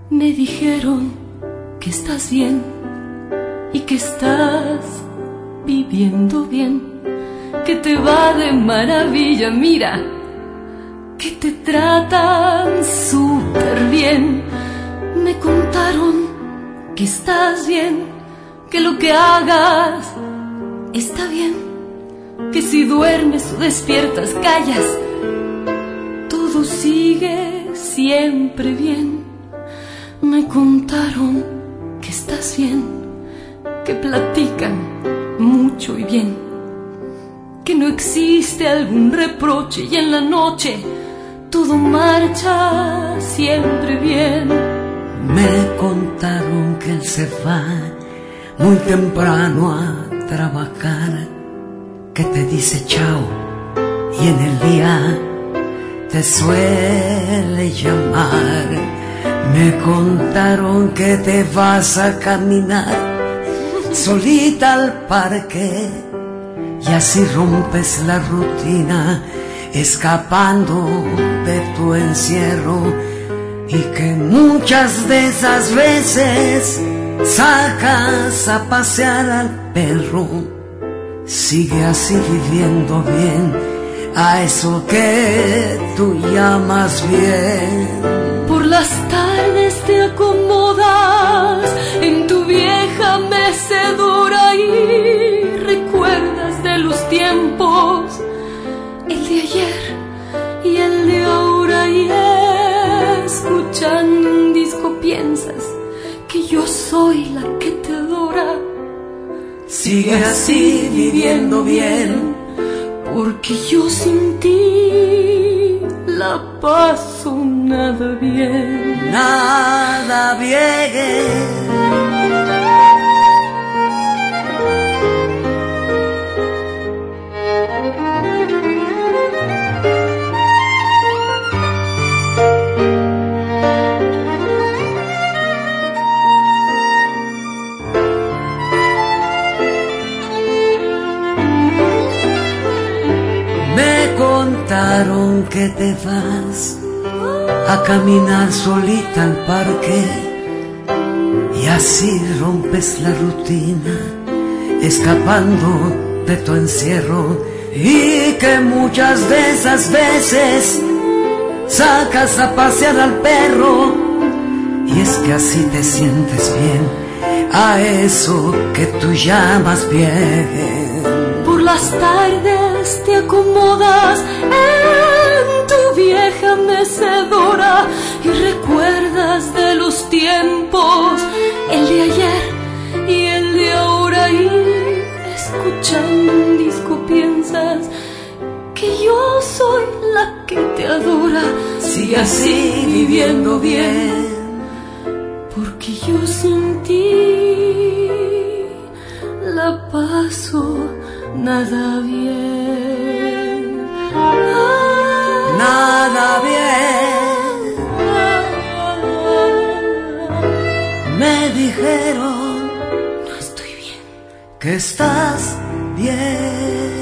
Me dijeron que estás bien y que estás viviendo bien, que te va de maravilla, mira, que te tratan súper bien. Me contaron que estás bien, que lo que hagas está bien, que si duermes o despiertas, callas, todo sigue siempre bien. Me contaron que estás bien, que platican mucho y bien, que no existe algún reproche y en la noche todo marcha siempre bien. Me contaron que él se va muy temprano a trabajar, que te dice chao y en el día te suele llamar. Me contaron que te vas a caminar solita al parque y así rompes la rutina, escapando de tu encierro, y que muchas de esas veces sacas a pasear al perro. Sigue así viviendo bien, a eso que tú llamas bien. Por las tardes te acomodas en tu vieja mecedora y recuerdas de los tiempos, el de ayer y el de ahora, y escuchando un disco piensas que yo soy la que te adora. Sigue así viviendo bien, porque yo sin ti la paso nada bien. Nada bien. Contaron que te vas a caminar solita al parque y así rompes la rutina, escapando de tu encierro, y que muchas de esas veces sacas a pasear al perro, y es que así te sientes bien, a eso que tú llamas bien. Por las tardes te acomodas en tu vieja mecedora y recuerdas de los tiempos, el de ayer y el de ahora, y escuchando un disco piensas que yo soy la que te adora. Sigue así viviendo bien, porque yo sin ti la paso nada bien. Nada bien. Me dijeron no estoy bien, que estás bien.